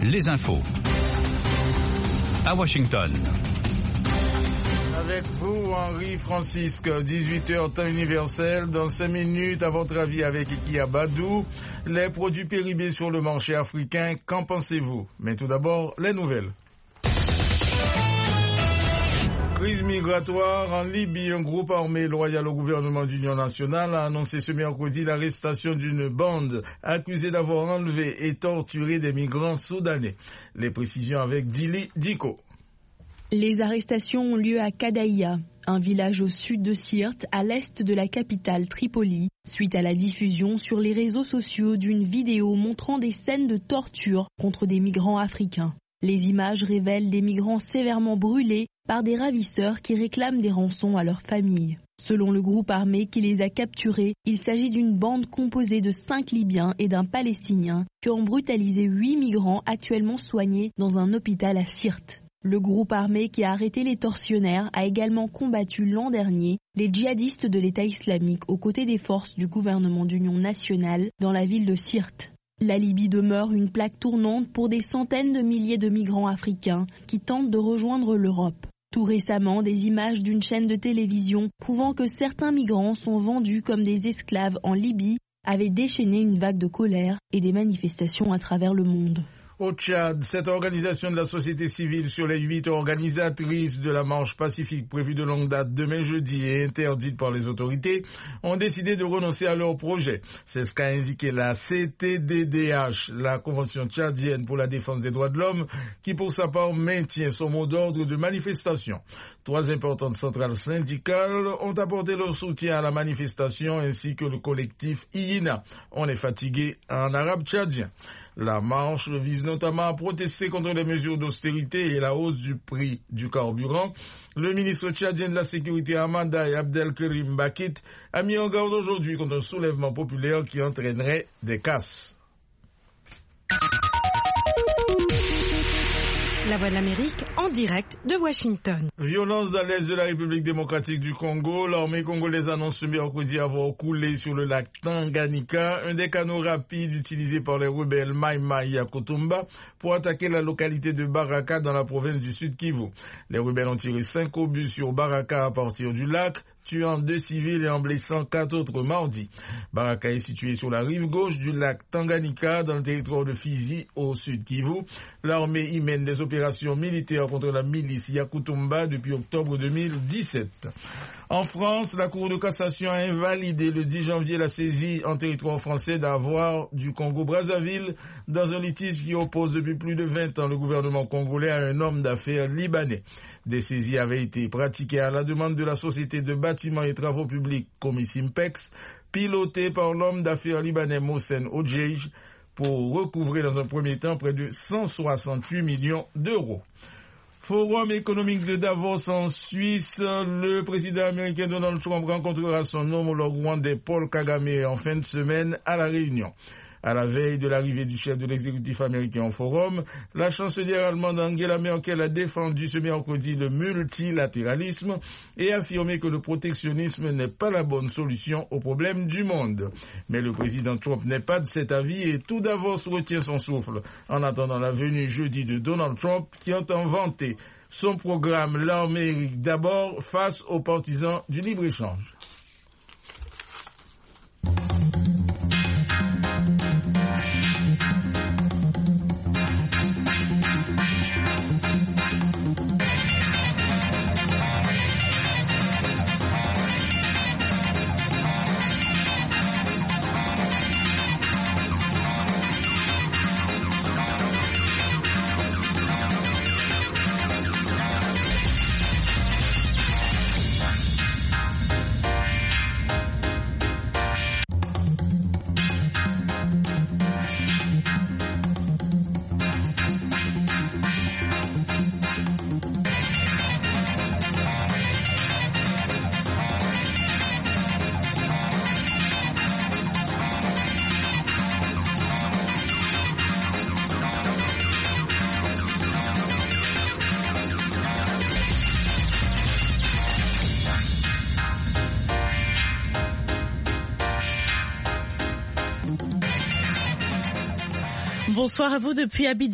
les infos. À Washington. Avec vous, Henri Francisque, 18h temps universel. Dans 5 minutes, à votre avis, avec Ekia Badou, les produits périmés sur le marché africain, qu'en pensez-vous? Mais tout d'abord, les nouvelles. Crise migratoire en Libye. Un groupe armé loyal au gouvernement d'Union nationale a annoncé ce mercredi l'arrestation d'une bande accusée d'avoir enlevé et torturé des migrants soudanais. Les précisions avec Dili Diko. Les arrestations ont lieu à Kadaïa, un village au sud de Sirte, à l'est de la capitale Tripoli, suite à la diffusion sur les réseaux sociaux d'une vidéo montrant des scènes de torture contre des migrants africains. Les images révèlent des migrants sévèrement brûlés par des ravisseurs qui réclament des rançons à leurs familles. Selon le groupe armé qui les a capturés, il s'agit d'une bande composée de 5 Libyens et d'un Palestinien qui ont brutalisé 8 migrants actuellement soignés dans un hôpital à Sirte. Le groupe armé qui a arrêté les tortionnaires a également combattu l'an dernier les djihadistes de l'État islamique aux côtés des forces du gouvernement d'union nationale dans la ville de Sirte. La Libye demeure une plaque tournante pour des centaines de milliers de migrants africains qui tentent de rejoindre l'Europe. Tout récemment, des images d'une chaîne de télévision prouvant que certains migrants sont vendus comme des esclaves en Libye avaient déchaîné une vague de colère et des manifestations à travers le monde. Au Tchad, cette organisation de la société civile sur les 8 organisatrices de la marche pacifique prévue de longue date demain jeudi et interdite par les autorités ont décidé de renoncer à leur projet. C'est ce qu'a indiqué la CTDDH, la Convention tchadienne pour la défense des droits de l'homme, qui pour sa part maintient son mot d'ordre de manifestation. 3 importantes centrales syndicales ont apporté leur soutien à la manifestation ainsi que le collectif IINA. On est fatigué en arabe tchadien. La marche vise notamment à protester contre les mesures d'austérité et la hausse du prix du carburant. Le ministre tchadien de la Sécurité Hamada Abdelkerim Bakit a mis en garde aujourd'hui contre un soulèvement populaire qui entraînerait des casses. La Voix de l'Amérique en direct de Washington. Violence dans l'est de la République démocratique du Congo. L'armée congolaise annonce ce mercredi avoir coulé sur le lac Tanganyika un des canaux rapides utilisés par les rebelles Mai Mai Yakutumba pour attaquer la localité de Baraka dans la province du Sud Kivu. Les rebelles ont tiré 5 obus sur Baraka à partir du lac, tuant 2 civils et en blessant 4 autres mardi. Baraka est situé sur la rive gauche du lac Tanganyika dans le territoire de Fizi au Sud Kivu. L'armée y mène des opérations militaires contre la milice Yakutumba depuis octobre 2017. En France, la Cour de cassation a invalidé le 10 janvier la saisie en territoire français d'avoirs du Congo-Brazzaville dans un litige qui oppose depuis plus de 20 ans le gouvernement congolais à un homme d'affaires libanais. Des saisies avaient été pratiquées à la demande de la société de bâtiments et travaux publics Comisimpex, pilotée par l'homme d'affaires libanais Mohsen Odjeij, pour recouvrer dans un premier temps près de 168 millions d'euros. Forum économique de Davos en Suisse, le président américain Donald Trump rencontrera son homologue rwandais Paul Kagame en fin de semaine à La Réunion. À la veille de l'arrivée du chef de l'exécutif américain au forum, la chancelière allemande Angela Merkel a défendu ce mercredi le multilatéralisme et affirmé que le protectionnisme n'est pas la bonne solution aux problèmes du monde. Mais le président Trump n'est pas de cet avis et tout Davos retient son souffle en attendant la venue jeudi de Donald Trump qui entend vanter son programme l'Amérique d'abord face aux partisans du libre-échange. Bonsoir à vous depuis Abidjan.